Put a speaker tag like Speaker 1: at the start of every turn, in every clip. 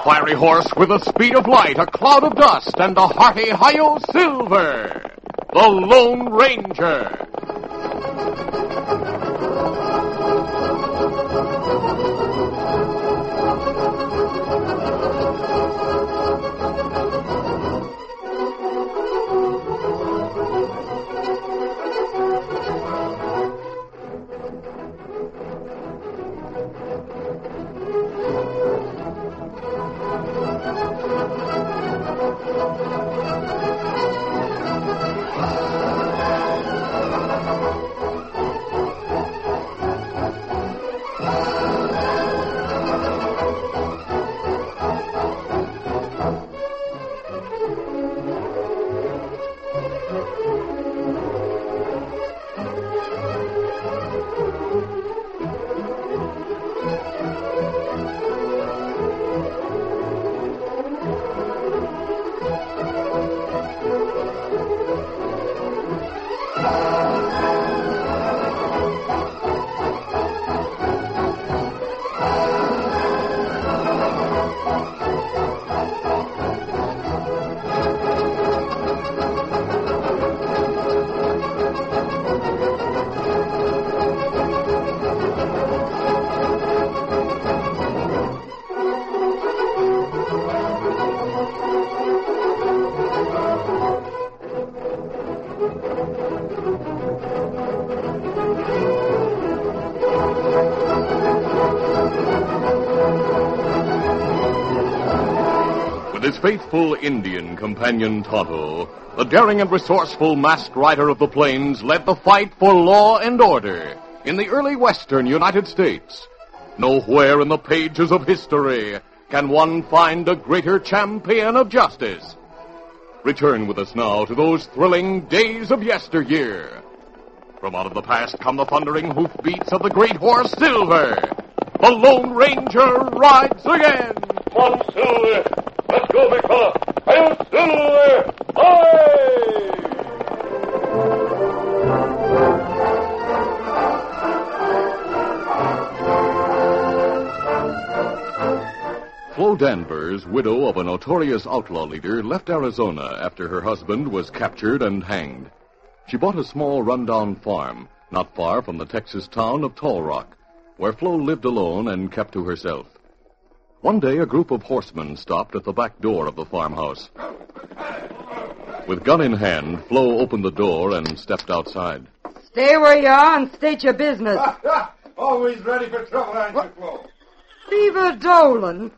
Speaker 1: fiery horse with the speed of light, a cloud of dust, and a hearty Hi-Yo Silver, the Lone Ranger. His faithful Indian companion Tonto, the daring and resourceful masked rider of the plains, led the fight for law and order in the early western United States. Nowhere in the pages of history can one find a greater champion of justice. Return with us now to those thrilling days of yesteryear. From out of the past come the thundering hoofbeats of the great horse Silver. The Lone Ranger rides again.
Speaker 2: Come on, Silver. Let's go, big fella. Hi-Yo Silver! Hi!
Speaker 1: Flo Danvers, widow of a notorious outlaw leader, left Arizona after her husband was captured and hanged. She bought a small rundown farm not far from the Texas town of Tall Rock, where Flo lived alone and kept to herself. One day, a group of horsemen stopped at the back door of the farmhouse. With gun in hand, Flo opened the door and stepped outside.
Speaker 3: Stay where you are and state your business.
Speaker 4: Always ready for trouble, aren't you, Flo?
Speaker 3: Beaver Dolan.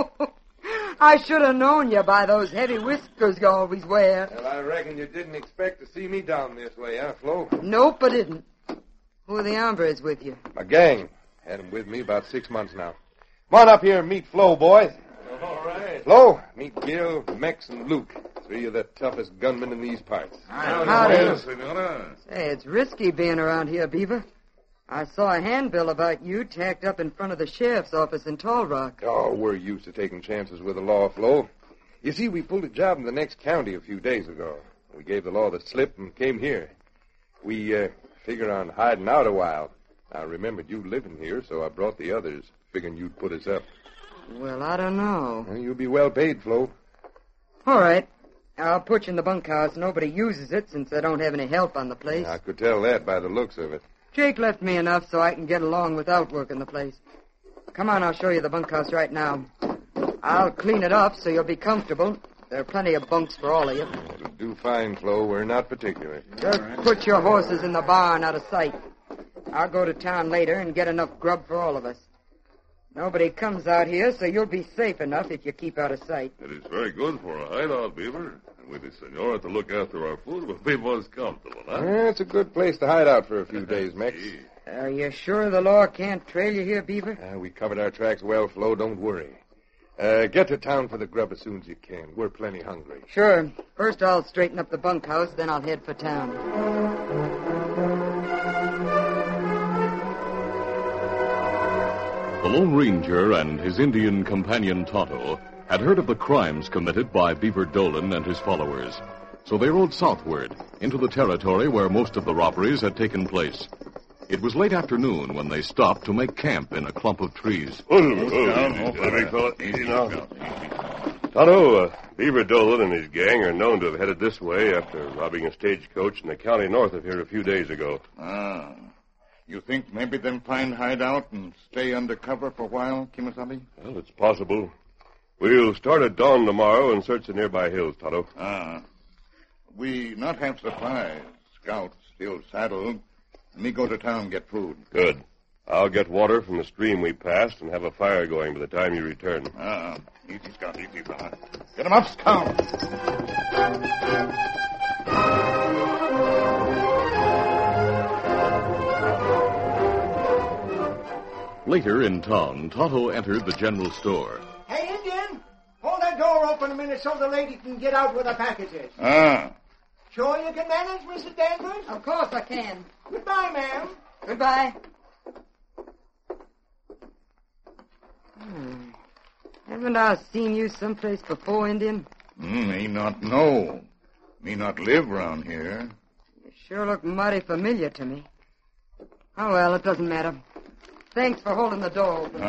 Speaker 3: I should have known you by those heavy whiskers you always wear.
Speaker 4: Well, I reckon you didn't expect to see me down this way, huh, Flo?
Speaker 3: Nope, I didn't. Who are the hombres with you?
Speaker 4: My gang. Had them with me about 6 months now. Come on up here and meet Flo, boys.
Speaker 2: All right.
Speaker 4: Flo, meet Gil, Mex, and Luke. 3 of the toughest gunmen in these parts.
Speaker 3: Howdy.
Speaker 2: Senora.
Speaker 3: Say, it's risky being around here, Beaver. I saw a handbill about you tacked up in front of the sheriff's office in Tall Rock.
Speaker 4: Oh, we're used to taking chances with the law, Flo. You see, we pulled a job in the next county a few days ago. We gave the law the slip and came here. We figured on hiding out a while. I remembered you living here, so I brought the others, figuring you'd put us up.
Speaker 3: Well, I don't know.
Speaker 4: Well, you'll be well paid, Flo.
Speaker 3: All right. I'll put you in the bunkhouse. Nobody uses it since I don't have any help on the place.
Speaker 4: I could tell that by the looks of it.
Speaker 3: Jake left me enough so I can get along without working the place. Come on, I'll show you the bunkhouse right now. I'll clean it up so you'll be comfortable. There are plenty of bunks for all of you.
Speaker 4: It'll do fine, Flo. We're not particular.
Speaker 3: Just put your horses in the barn out of sight. I'll go to town later and get enough grub for all of us. Nobody comes out here, so you'll be safe enough if you keep out of sight.
Speaker 2: It is very good for a hideout, Beaver. And with the senora to look after our food, we'll be most comfortable, huh?
Speaker 4: Yeah, it's a good place to hide out for a few days, Mex.
Speaker 3: Are you sure the law can't trail you here, Beaver?
Speaker 4: We covered our tracks well, Flo. Don't worry. Get to town for the grub as soon as you can. We're plenty hungry.
Speaker 3: Sure. First I'll straighten up the bunkhouse, then I'll head for town.
Speaker 1: The Lone Ranger and his Indian companion Tonto had heard of the crimes committed by Beaver Dolan and his followers, so they rode southward into the territory where most of the robberies had taken place. It was late afternoon when they stopped to make camp in a clump of trees.
Speaker 2: Big fella. Easy now. Tonto, Beaver Dolan and his gang are known to have headed this way after robbing a stagecoach in the county north of here a few days ago.
Speaker 5: You think maybe them find hideout and stay under cover for a while, Kimasabi?
Speaker 2: Well, it's possible. We'll start at dawn tomorrow and search the nearby hills, Tonto.
Speaker 5: We not have supplies. Scouts still saddled. Me go to town get food.
Speaker 2: Good. I'll get water from the stream we passed and have a fire going by the time you return.
Speaker 5: Easy, Scout, easy, fella. Get him up, Scout.
Speaker 1: Later in town, Tonto entered the general store.
Speaker 6: Hey, Indian, hold that door open a minute so the lady can get out with the packages. Sure you can manage, Mrs. Danvers?
Speaker 3: Of course I can.
Speaker 6: Goodbye, ma'am.
Speaker 3: Goodbye. Haven't I seen you someplace before, Indian?
Speaker 5: Me not know. Me not live round here.
Speaker 3: You sure look mighty familiar to me. Oh, well, it doesn't matter. Thanks for holding the door open.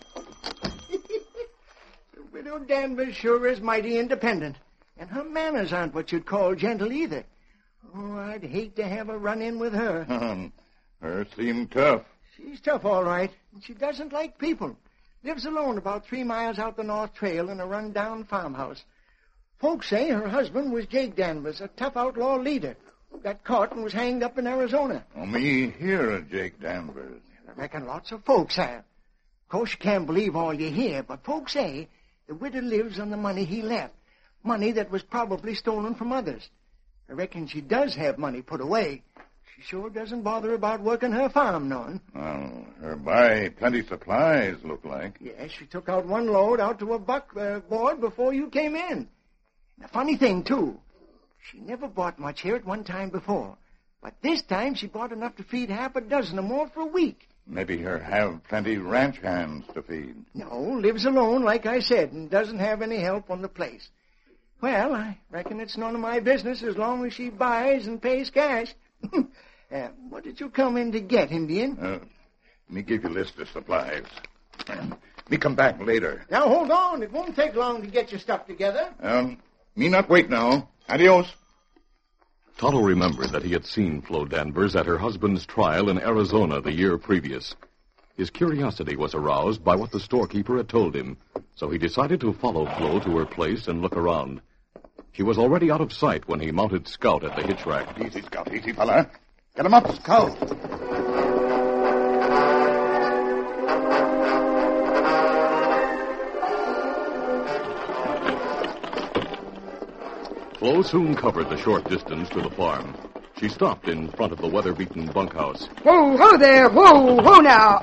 Speaker 6: The widow Danvers sure is mighty independent. And her manners aren't what you'd call gentle either. Oh, I'd hate to have a run-in with her.
Speaker 5: Her seem tough.
Speaker 6: She's tough, all right. And she doesn't like people. Lives alone about 3 miles out the North Trail in a run-down farmhouse. Folks say her husband was Jake Danvers, a tough outlaw leader who got caught and was hanged up in Arizona.
Speaker 5: Me hear of Jake Danvers.
Speaker 6: I reckon lots of folks have. Of course, you can't believe all you hear, but folks say the widow lives on the money he left. Money that was probably stolen from others. I reckon she does have money put away. She sure doesn't bother about working her farm none.
Speaker 5: Well, her buy plenty supplies, look like.
Speaker 6: Yes, she took out one load out to a buckboard before you came in. And a funny thing, too. She never bought much here at one time before. But this time she bought enough to feed half a dozen or more for a week.
Speaker 5: Maybe her have plenty ranch hands to feed.
Speaker 6: No, lives alone, like I said, and doesn't have any help on the place. Well, I reckon it's none of my business as long as she buys and pays cash. What did you come in to get, Indian?
Speaker 5: Me give you a list of supplies. Me come back later.
Speaker 6: Now, hold on. It won't take long to get your stuff together.
Speaker 5: Me not wait now. Adios.
Speaker 1: Tonto remembered that he had seen Flo Danvers at her husband's trial in Arizona the year previous. His curiosity was aroused by what the storekeeper had told him, so he decided to follow Flo to her place and look around. She was already out of sight when he mounted Scout at the hitch rack.
Speaker 5: Easy, Scout. Easy, fella. Get him up, Scout.
Speaker 1: Flo soon covered the short distance to the farm. She stopped in front of the weather-beaten bunkhouse.
Speaker 3: Whoa there. Whoa now.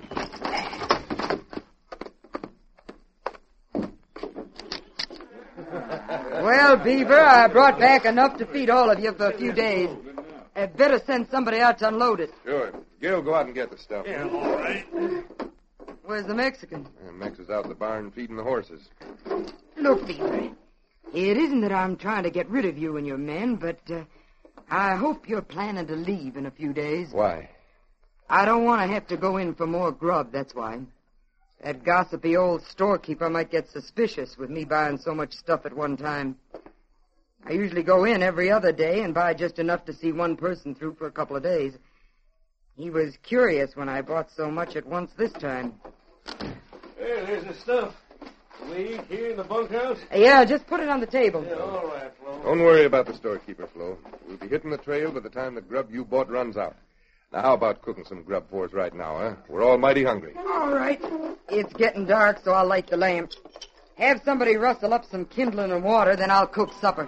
Speaker 3: Well, Beaver, I brought back enough to feed all of you for a few days. I'd better send somebody out to unload it.
Speaker 4: Sure. Gil, go out and get the stuff.
Speaker 2: Yeah, all right.
Speaker 3: Where's the Mexican?
Speaker 4: Mex is out in the barn feeding the horses.
Speaker 3: Look, Beaver, it isn't that I'm trying to get rid of you and your men, but I hope you're planning to leave in a few days.
Speaker 4: Why?
Speaker 3: I don't want to have to go in for more grub, that's why. That gossipy old storekeeper might get suspicious with me buying so much stuff at one time. I usually go in every other day and buy just enough to see one person through for a couple of days. He was curious when I bought so much at once this time.
Speaker 2: Hey, there's the stuff. We eat here in the bunkhouse?
Speaker 3: Yeah, just put it on the table.
Speaker 2: Yeah, all right, Flo.
Speaker 4: Don't worry about the storekeeper, Flo. We'll be hitting the trail by the time the grub you bought runs out. Now, how about cooking some grub for us right now, huh? We're all mighty hungry.
Speaker 3: All right. It's getting dark, so I'll light the lamp. Have somebody rustle up some kindling and water, then I'll cook supper.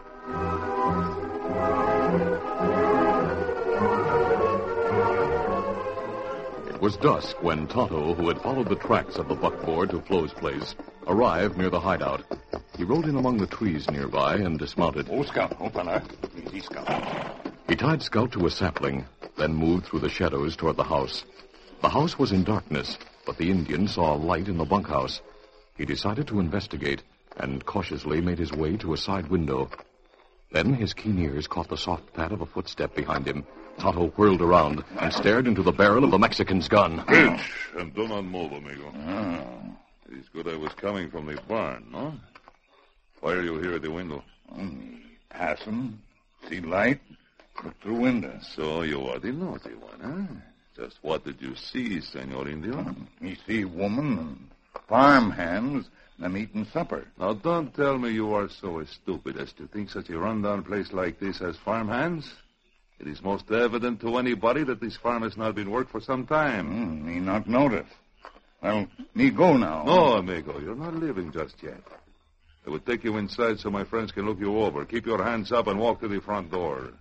Speaker 1: It was dusk when Tonto, who had followed the tracks of the buckboard to Flo's place, arrived near the hideout. He rode in among the trees nearby and dismounted.
Speaker 5: Oh, Scout. Oh, fella. Easy, Scout.
Speaker 1: He tied Scout to a sapling, then moved through the shadows toward the house. The house was in darkness, but the Indian saw a light in the bunkhouse. He decided to investigate and cautiously made his way to a side window. Then his keen ears caught the soft pad of a footstep behind him. Tonto whirled around and stared into the barrel of the Mexican's gun.
Speaker 7: Bitch, and do not move, amigo. It's good I was coming from the barn, no? Why are you here at the window?
Speaker 5: Passing, see light, look through window.
Speaker 7: So you are the naughty one, huh? Just what did you see, Senor Indio?
Speaker 5: Me see woman and farm hands, them eating supper.
Speaker 7: Now, don't tell me you are so stupid as to think such a rundown place like this has farm hands. It is most evident to anybody that this farm has not been worked for some time.
Speaker 5: Me not notice. Well, me go now.
Speaker 7: No, amigo, you're not leaving just yet. I will take you inside so my friends can look you over. Keep your hands up and walk to the front door.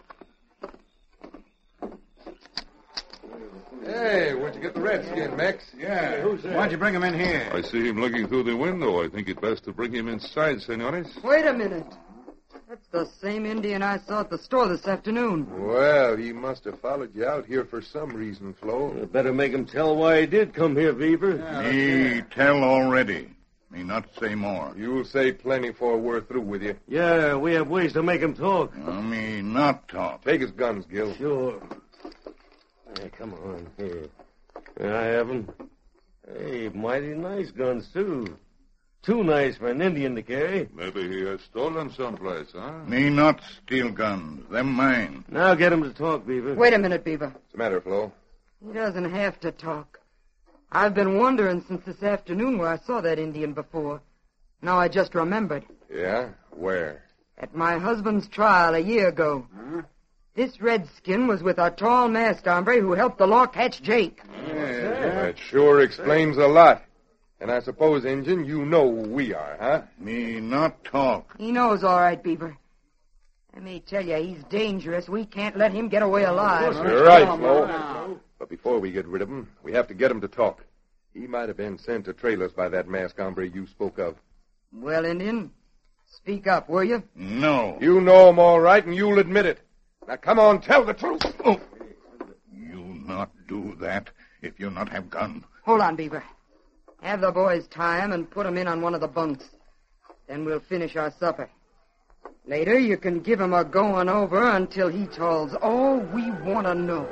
Speaker 4: Hey, where'd you get the redskin, Mex?
Speaker 5: Yeah.
Speaker 6: Who's that?
Speaker 5: Why'd you bring him in here?
Speaker 7: I see him looking through the window. I think it best to bring him inside, senores.
Speaker 3: Wait a minute. That's the same Indian I saw at the store this afternoon.
Speaker 4: Well, he must have followed you out here for some reason, Flo.
Speaker 8: You better make him tell why he did come here, Beaver.
Speaker 5: Me tell already. Me not say more.
Speaker 4: You'll say plenty before we're through with you.
Speaker 8: Yeah, we have ways to make him talk.
Speaker 5: Me not talk.
Speaker 4: Take his guns, Gil.
Speaker 8: Sure. Hey, come on, here. I have 'em. Hey, mighty nice guns, too. Too nice for an Indian to carry.
Speaker 7: Maybe he has stolen someplace, huh?
Speaker 5: Me not steal guns. Them mine.
Speaker 8: Now get him to talk, Beaver.
Speaker 3: Wait a minute, Beaver.
Speaker 4: What's the matter, Flo?
Speaker 3: He doesn't have to talk. I've been wondering since this afternoon where I saw that Indian before. Now I just remembered.
Speaker 4: Yeah? Where?
Speaker 3: At my husband's trial a year ago.
Speaker 8: Huh?
Speaker 3: This redskin was with a tall masked hombre who helped the law catch Jake.
Speaker 4: That sure explains a lot. And I suppose, Injun, you know who we are, huh?
Speaker 5: Me not talk.
Speaker 3: He knows all right, Beaver. Let me tell you, he's dangerous. We can't let him get away alive.
Speaker 4: You're right, Flo. But before we get rid of him, we have to get him to talk. He might have been sent to trail us by that masked hombre you spoke of.
Speaker 3: Well, Indian, speak up, will you?
Speaker 5: No.
Speaker 4: You know him all right, and you'll admit it. Now, come on, tell the truth.
Speaker 5: Oh. You not do that if you not have gun.
Speaker 3: Hold on, Beaver. Have the boys tie him and put him in on one of the bunks. Then we'll finish our supper. Later, you can give him a going over until he tells all we want to know.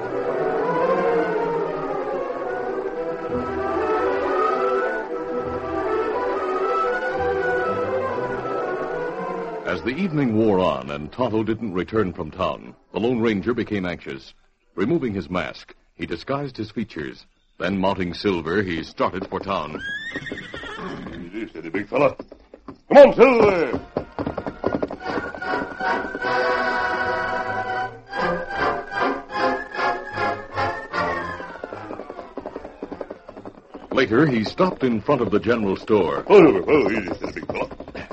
Speaker 1: As the evening wore on and Tonto didn't return from town, the Lone Ranger became anxious. Removing his mask, he disguised his features. Then, mounting Silver, he started for town.
Speaker 2: Easy, steady, big fella. Come on, Silver!
Speaker 1: Later, he stopped in front of the general store.
Speaker 2: Oh, easy, steady, big fella.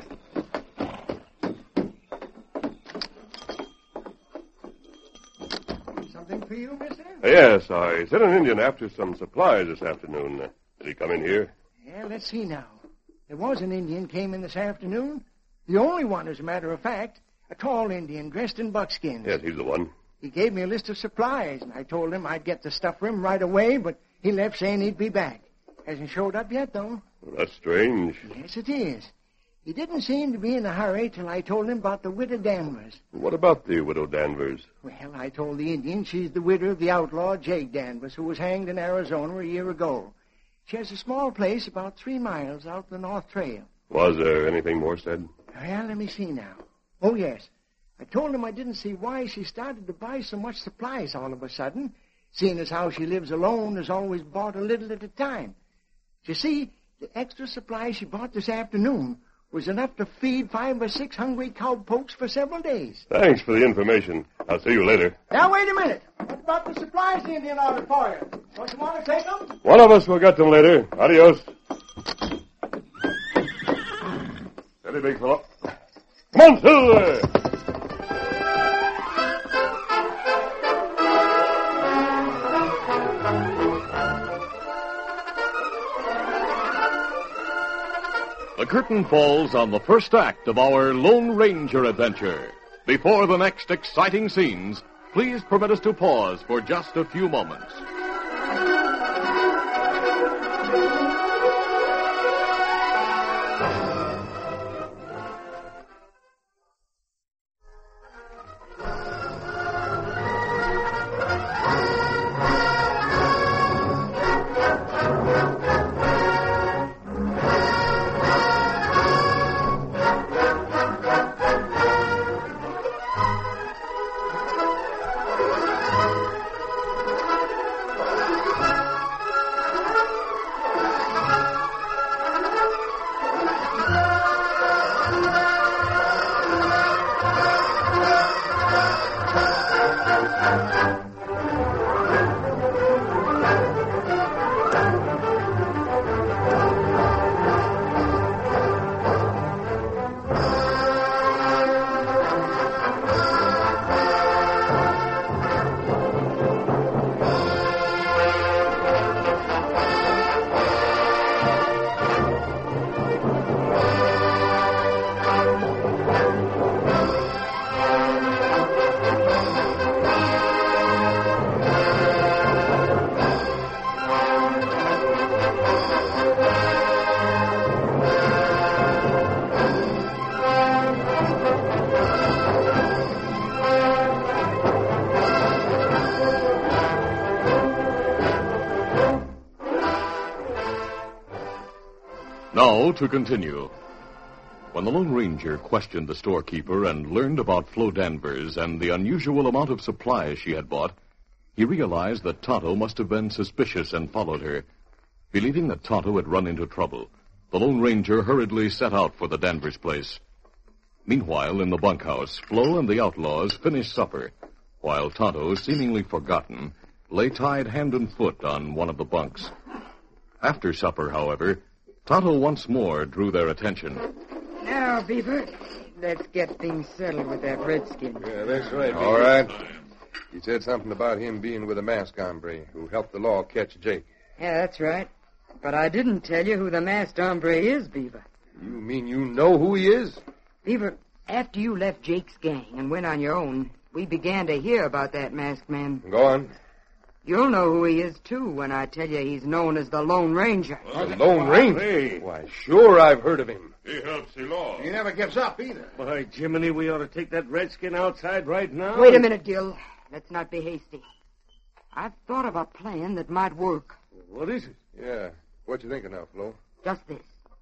Speaker 6: Something for you, mister?
Speaker 2: Yes, I sent an Indian after some supplies this afternoon. Did he come in here?
Speaker 6: Yeah, let's see now. There was an Indian came in this afternoon. The only one, as a matter of fact. A tall Indian dressed in buckskins.
Speaker 2: Yes, he's the one.
Speaker 6: He gave me a list of supplies, and I told him I'd get the stuff for him right away, but he left saying he'd be back. Hasn't showed up yet, though.
Speaker 2: Well, that's strange.
Speaker 6: Yes, it is. He didn't seem to be in a hurry till I told him about the widow Danvers.
Speaker 2: What about the widow Danvers?
Speaker 6: Well, I told the Indian she's the widow of the outlaw Jake Danvers, who was hanged in Arizona a year ago. She has a small place about 3 miles out the North Trail.
Speaker 2: Was there anything more said?
Speaker 6: Well, let me see now. Oh, yes. I told him I didn't see why she started to buy so much supplies all of a sudden, seeing as how she lives alone, has always bought a little at a time. You see, the extra supply she bought this afternoon was enough to feed 5 or 6 hungry cowpokes for several days.
Speaker 2: Thanks for the information. I'll see you later.
Speaker 6: Now, wait a minute. What about the supplies the Indian ordered for you? Don't you want to take them?
Speaker 2: One of us will get them later. Adios. Steady, big fella. Come on, Silver!
Speaker 1: The curtain falls on the first act of our Lone Ranger adventure. Before the next exciting scenes, please permit us to pause for just a few moments. Now to continue. When the Lone Ranger questioned the storekeeper and learned about Flo Danvers and the unusual amount of supplies she had bought, he realized that Tonto must have been suspicious and followed her. Believing that Tonto had run into trouble, the Lone Ranger hurriedly set out for the Danvers place. Meanwhile, in the bunkhouse, Flo and the outlaws finished supper, while Tonto, seemingly forgotten, lay tied hand and foot on one of the bunks. After supper, however, Tonto once more drew their attention.
Speaker 3: Now, Beaver, let's get things settled with that redskin.
Speaker 4: Yeah, that's right. All right. He said something about him being with a masked hombre who helped the law catch Jake.
Speaker 3: Yeah, that's right. But I didn't tell you who the masked hombre is, Beaver.
Speaker 4: You mean you know who he is?
Speaker 3: Beaver, after you left Jake's gang and went on your own, we began to hear about that masked man.
Speaker 4: Go on.
Speaker 3: You'll know who he is, too, when I tell you he's known as the Lone Ranger.
Speaker 4: The Lone Ranger? Why, sure I've heard of him.
Speaker 2: He helps the law.
Speaker 5: He never gives up, either.
Speaker 8: By Jiminy, we ought to take that redskin outside right now.
Speaker 3: Wait a minute, Gil. Let's not be hasty. I've thought of a plan that might work.
Speaker 8: What is it?
Speaker 4: Yeah. What you thinking of, Flo?
Speaker 3: Just this.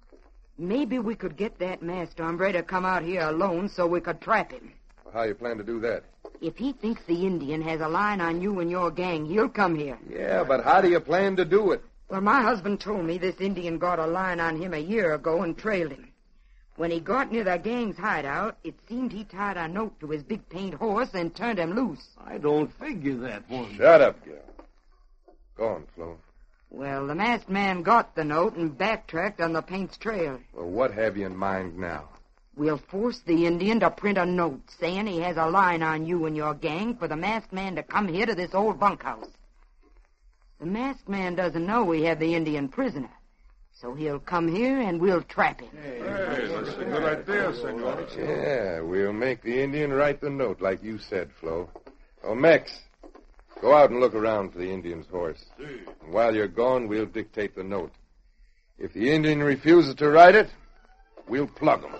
Speaker 3: Maybe we could get that masked hombre to come out here alone so we could trap him.
Speaker 4: How you plan to do that?
Speaker 3: If he thinks the Indian has a line on you and your gang, he'll come here.
Speaker 4: Yeah, but how do you plan to do it?
Speaker 3: Well, my husband told me this Indian got a line on him a year ago and trailed him. When he got near the gang's hideout, it seemed he tied a note to his big paint horse and turned him loose.
Speaker 8: I don't figure that one.
Speaker 4: Shut up, Gil. Go on, Flo.
Speaker 3: Well, the masked man got the note and backtracked on the paint's trail.
Speaker 4: Well, what have you in mind now?
Speaker 3: We'll force the Indian to print a note saying he has a line on you and your gang for the masked man to come here to this old bunkhouse. The masked man doesn't know we have the Indian prisoner, so he'll come here and we'll trap him.
Speaker 2: Hey, that's a good idea, senor.
Speaker 4: Yeah, we'll make the Indian write the note like you said, Flo. Oh, Mex, go out and look around for the Indian's horse. And while you're gone, we'll dictate the note. If the Indian refuses to write it, we'll plug him.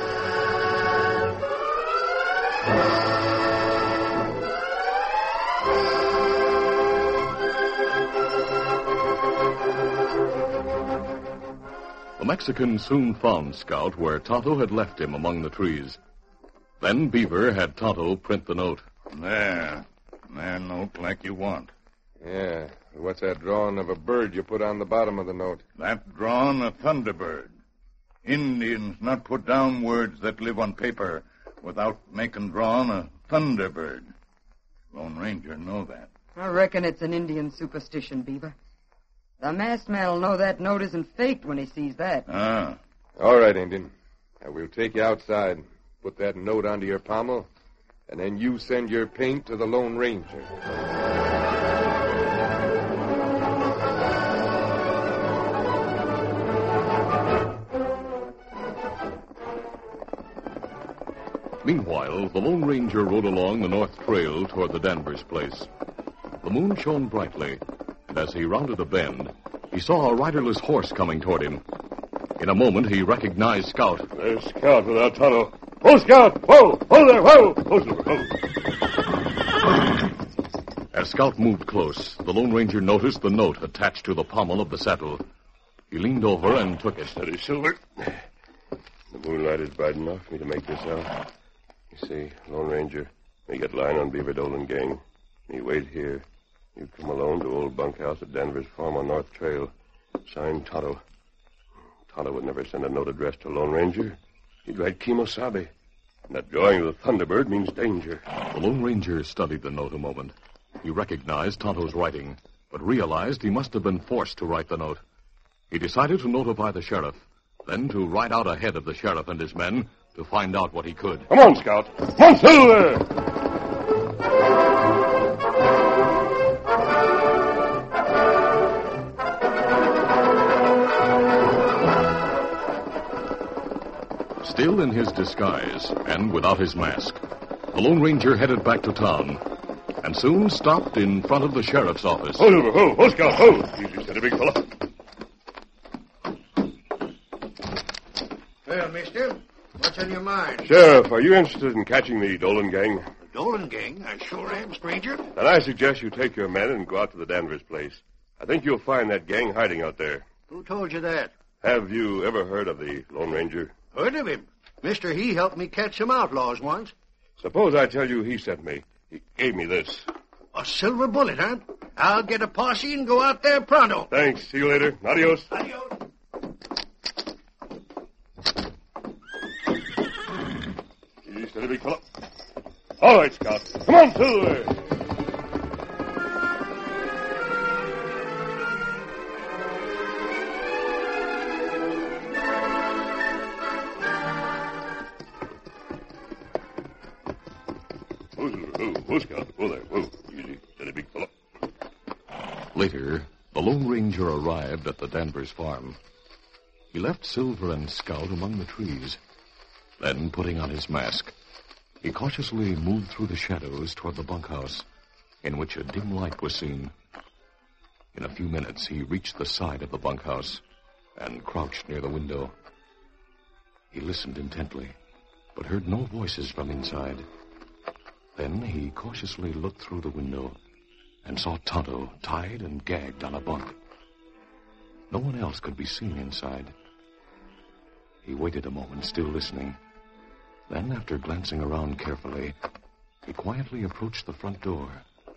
Speaker 1: The Mexican soon found Scout where Tonto had left him among the trees. Then Beaver had Tonto print the note.
Speaker 5: There note like you want.
Speaker 4: Yeah, what's that drawing of a bird you put on the bottom of the note?
Speaker 5: That drawn a thunderbird. Indians not put down words that live on paper without making drawn a thunderbird. Lone Ranger know that.
Speaker 3: I reckon it's an Indian superstition, Beaver. The masked man'll know that note isn't faked when he sees that.
Speaker 5: Ah.
Speaker 4: All right, Indian. Now, we'll take you outside, put that note onto your pommel, and then you send your paint to the Lone Ranger.
Speaker 1: Meanwhile, the Lone Ranger rode along the north trail toward the Danvers place. The moon shone brightly, and as he rounded a bend, he saw a riderless horse coming toward him. In a moment, he recognized Scout.
Speaker 2: There's Scout without Tonto. Whoa, Scout! Whoa! Whoa there! Whoa! Whoa!
Speaker 1: As Scout moved close, the Lone Ranger noticed the note attached to the pommel of the saddle. He leaned over and took it.
Speaker 2: Steady, Silver. The moonlight is bright enough for me to make this out. You see, Lone Ranger, me get line on Beaver Dolan gang. Me wait here. You come alone to old bunkhouse at Danvers Farm on North Trail. Signed Tonto. Tonto would never send a note addressed to Lone Ranger. He'd write Kimosabe. And that drawing of the Thunderbird means danger.
Speaker 1: The Lone Ranger studied the note a moment. He recognized Tonto's writing, but realized he must have been forced to write the note. He decided to notify the sheriff, then to ride out ahead of the sheriff and his men to find out what he could.
Speaker 2: Come on, Scout. Come on, Silver!
Speaker 1: Still in his disguise and without his mask, the Lone Ranger headed back to town and soon stopped in front of the sheriff's office.
Speaker 2: Ho, Silver, ho! Ho, Scout, ho! Easy, steady, big fella.
Speaker 9: Well, mister, what's on your mind?
Speaker 2: Sheriff, are you interested in catching the Dolan gang?
Speaker 9: The Dolan gang? I sure am, stranger.
Speaker 2: Then I suggest you take your men and go out to the Danvers place. I think you'll find that gang hiding out there.
Speaker 9: Who told you that?
Speaker 2: Have you ever heard of the Lone Ranger?
Speaker 9: Heard of him? Mister, he helped me catch some outlaws once.
Speaker 2: Suppose I tell you he sent me. He gave me this.
Speaker 9: A silver bullet, huh? I'll get a posse and go out there pronto.
Speaker 2: Thanks. See you later. Adios.
Speaker 9: Adios.
Speaker 2: Easy, steady, big fella. All right, Scout. Come on, Silver. Whoa, Scout. Whoa there. Whoa. Easy, steady, big fella.
Speaker 1: Later, the Lone Ranger arrived at the Danvers farm. He left Silver and Scout among the trees. Then, putting on his mask, he cautiously moved through the shadows toward the bunkhouse, in which a dim light was seen. In a few minutes, he reached the side of the bunkhouse and crouched near the window. He listened intently, but heard no voices from inside. Then he cautiously looked through the window and saw Tonto tied and gagged on a bunk. No one else could be seen inside. He waited a moment, still listening. Then, after glancing around carefully, he quietly approached the front door.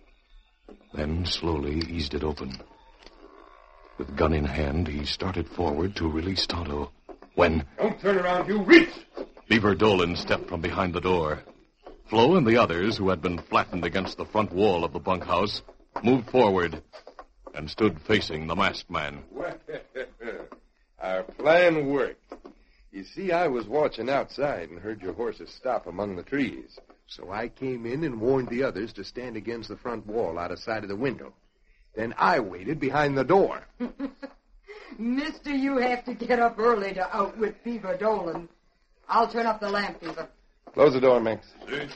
Speaker 1: Then slowly eased it open. With gun in hand, he started forward to release Tonto. When...
Speaker 2: Don't turn around, you reach!
Speaker 1: Beaver Dolan stepped from behind the door. Flo and the others, who had been flattened against the front wall of the bunkhouse, moved forward and stood facing the masked man.
Speaker 4: Well, our plan worked. You see, I was watching outside and heard your horses stop among the trees. So I came in and warned the others to stand against the front wall out of sight of the window. Then I waited behind the door.
Speaker 3: Mister, you have to get up early to outwit Beaver Dolan. I'll turn up the lamp, Beaver.
Speaker 4: Close the door, Max.
Speaker 2: See?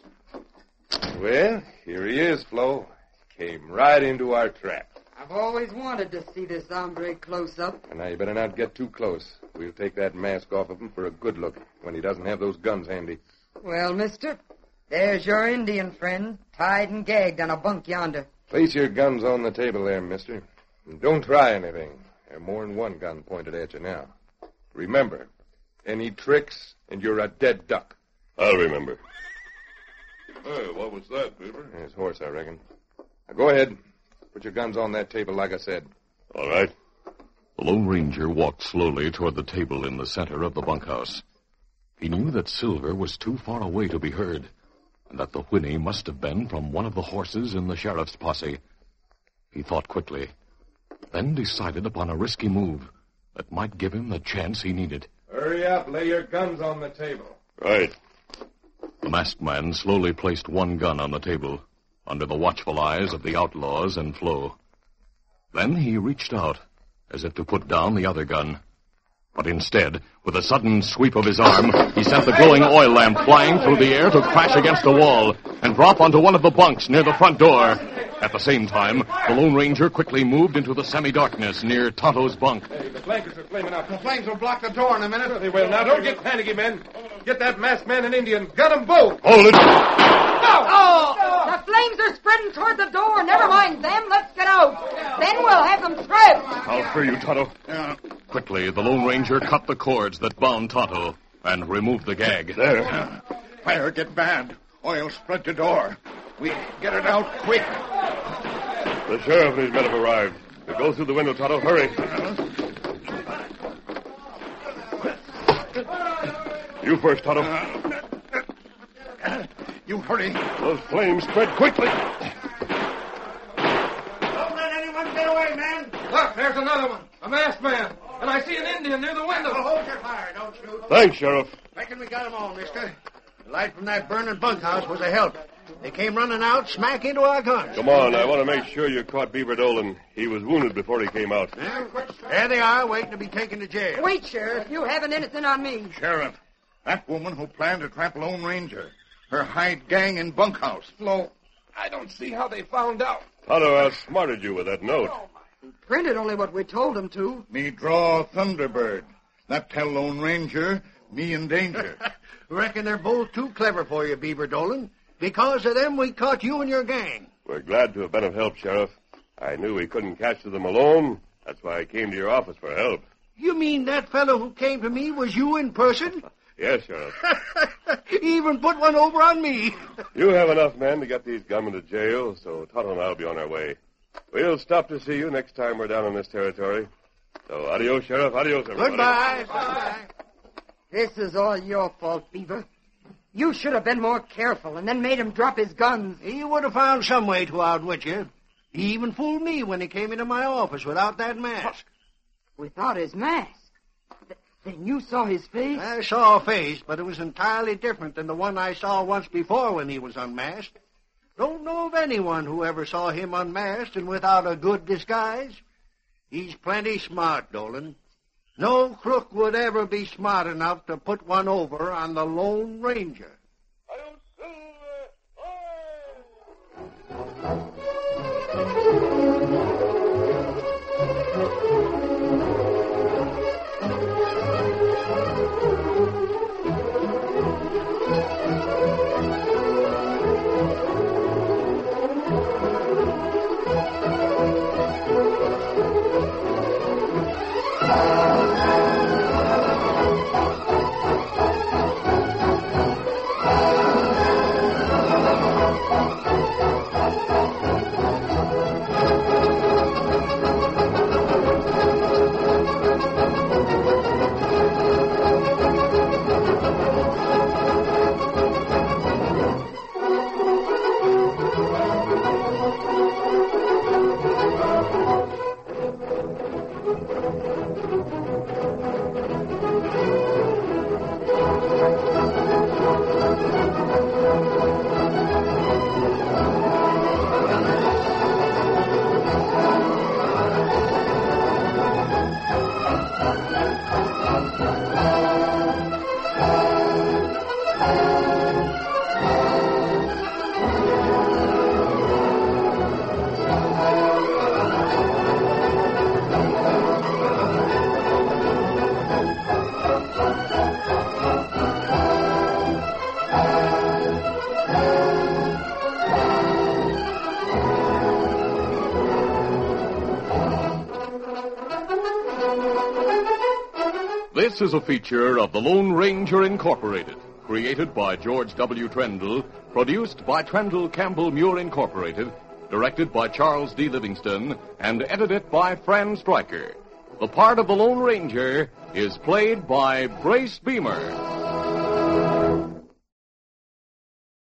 Speaker 4: Well, here he is, Flo. Came right into our trap.
Speaker 3: I've always wanted to see this hombre close up.
Speaker 4: And now you better not get too close. We'll take that mask off of him for a good look when he doesn't have those guns handy.
Speaker 3: Well, mister, there's your Indian friend, tied and gagged on a bunk yonder.
Speaker 4: Place your guns on the table there, mister. And don't try anything. There's more than one gun pointed at you now. Remember, any tricks and you're a dead duck.
Speaker 2: I'll remember.
Speaker 7: Hey, what was that, Beaver?
Speaker 4: His horse, I reckon. Now go ahead. Put your guns on that table like I said.
Speaker 2: All right.
Speaker 1: The Lone Ranger walked slowly toward the table in the center of the bunkhouse. He knew that Silver was too far away to be heard, and that the whinny must have been from one of the horses in the sheriff's posse. He thought quickly, then decided upon a risky move that might give him the chance he needed.
Speaker 4: Hurry up. Lay your guns on the table.
Speaker 2: Right.
Speaker 1: The masked man slowly placed one gun on the table, under the watchful eyes of the outlaws and Flo. Then he reached out, as if to put down the other gun. But instead, with a sudden sweep of his arm, he sent the glowing oil lamp flying through the air to crash against a wall and drop onto one of the bunks near the front door. At the same time, the Lone Ranger quickly moved into the semi-darkness near Tonto's bunk.
Speaker 4: Hey, the blankets are flaming up.
Speaker 9: The flames will block the door in a minute.
Speaker 4: They will. Now, don't get panicky, men. Get that masked man and Indian. Got them both.
Speaker 2: Hold it.
Speaker 3: Oh! The flames are spreading toward the door. Never mind them. Let's get out. Then we'll have them trapped.
Speaker 1: I'll free you, Tonto. Quickly, the Lone Ranger cut the cords that bound Tonto and removed the gag.
Speaker 2: There.
Speaker 5: Fire get bad. Oil spread the door. We get it out quick.
Speaker 2: The sheriff and his men have arrived. We'll go through the window, Tonto. Hurry. You first, Tonto.
Speaker 5: You hurry.
Speaker 2: Those flames spread quickly.
Speaker 9: Don't let anyone get away, man.
Speaker 4: Look, there's another one. A masked man. And I see an Indian near the window.
Speaker 9: Hold your fire. Don't shoot.
Speaker 2: Thanks, Sheriff.
Speaker 9: Reckon we got them all, mister. The light from that burning bunkhouse was a help. They came running out, smack into our guns.
Speaker 2: Come on, I want to make sure you caught Beaver Dolan. He was wounded before he came out.
Speaker 9: Well, there they are, waiting to be taken to jail.
Speaker 3: Wait, Sheriff. You haven't anything on me.
Speaker 5: Sheriff, that woman who planned to trap Lone Ranger. Her hired gang in bunkhouse.
Speaker 4: Flo, I don't see how they found out.
Speaker 2: Tonto outsmarted you with that note.
Speaker 3: He printed only what we told him to.
Speaker 5: Me draw Thunderbird. That tell Lone Ranger, me in danger.
Speaker 9: Reckon they're both too clever for you, Beaver Dolan. Because of them, we caught you and your gang.
Speaker 2: We're glad to have been of help, Sheriff. I knew we couldn't catch them alone. That's why I came to your office for help.
Speaker 9: You mean that fellow who came to me was you in person?
Speaker 2: Yes, Sheriff.
Speaker 9: He even put one over on me.
Speaker 2: You have enough men to get these gunmen to jail, so Tonto and I will be on our way. We'll stop to see you next time we're down in this territory. So, adios, Sheriff. Adios, everybody.
Speaker 9: Goodbye. Bye.
Speaker 3: This is all your fault, Beaver. You should have been more careful and then made him drop his guns.
Speaker 9: He would have found some way to outwit you. He even fooled me when he came into my office without that mask.
Speaker 3: Without his mask? Then you saw his face?
Speaker 9: I saw a face, but it was entirely different than the one I saw once before when he was unmasked. Don't know of anyone who ever saw him unmasked and without a good disguise. He's plenty smart, Dolan. No crook would ever be smart enough to put one over on the Lone Ranger.
Speaker 1: This is a feature of the Lone Ranger Incorporated, created by George W. Trendle, produced by Trendle Campbell Muir Incorporated, directed by Charles D. Livingston, and edited by Fran Stryker. The part of the Lone Ranger is played by Brace Beamer.